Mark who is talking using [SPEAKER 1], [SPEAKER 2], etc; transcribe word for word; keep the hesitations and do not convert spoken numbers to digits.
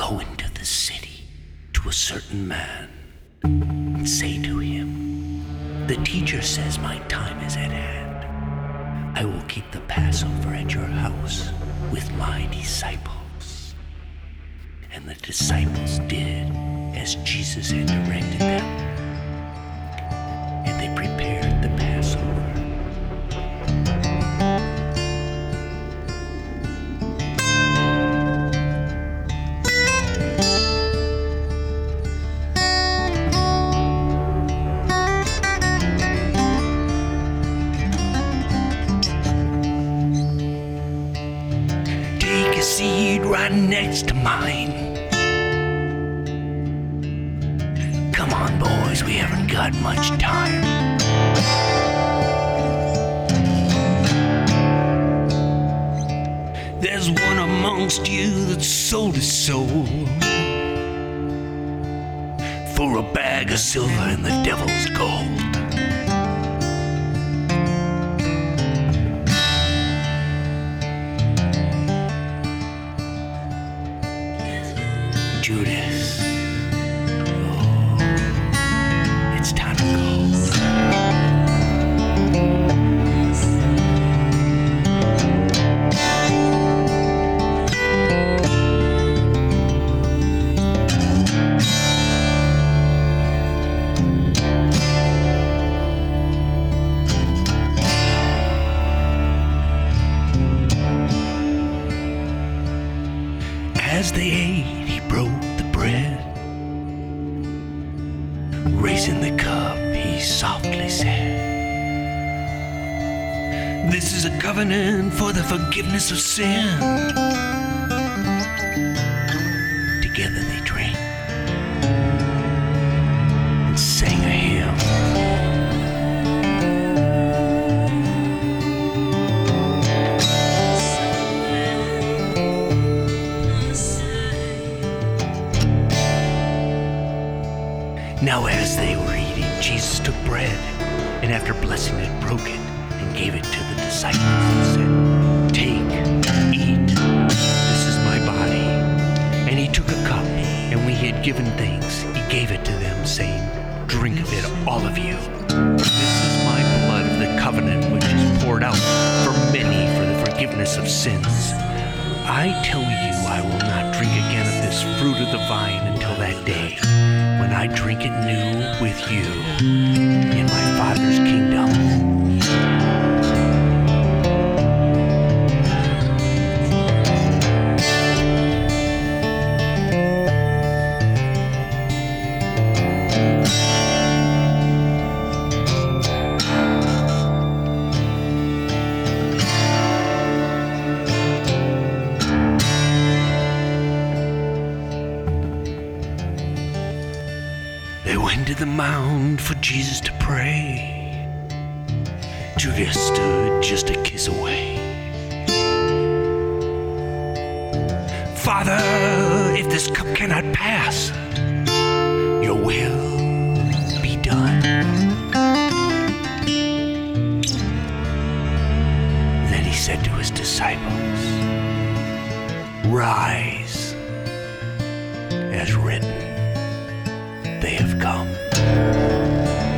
[SPEAKER 1] Go into the city to a certain man and say to him, the teacher says my time is at hand. I will keep the Passover at your house with my disciples. And the disciples did as Jesus had directed them, and they prepared the Passover. Take a seat right next to mine. Come on, boys, we haven't got much time. There's one amongst you that sold his soul for a bag of silver and the devil's gold. Judas, oh, it's time to go. As they ate, he broke the bread. Raising the cup, he softly said, this is a covenant for the forgiveness of sin. Together they drank and sang a hymn. Now as they were eating, Jesus took bread, and after blessing it, broke it, and gave it to the disciples, and said, take, eat, this is my body. And he took a cup, and when he had given thanks, he gave it to them, saying, drink of it, all of you. This is my blood of the covenant, which is poured out for many for the forgiveness of sins. I tell you, I will not drink again of this fruit of the vine until that day, when I drink it new with you in my Father's kingdom. They went to the mound for Jesus to pray. Judas stood just a kiss away. Father, if this cup cannot pass, your will be done. Then he said to his disciples, rise, as written, they have come.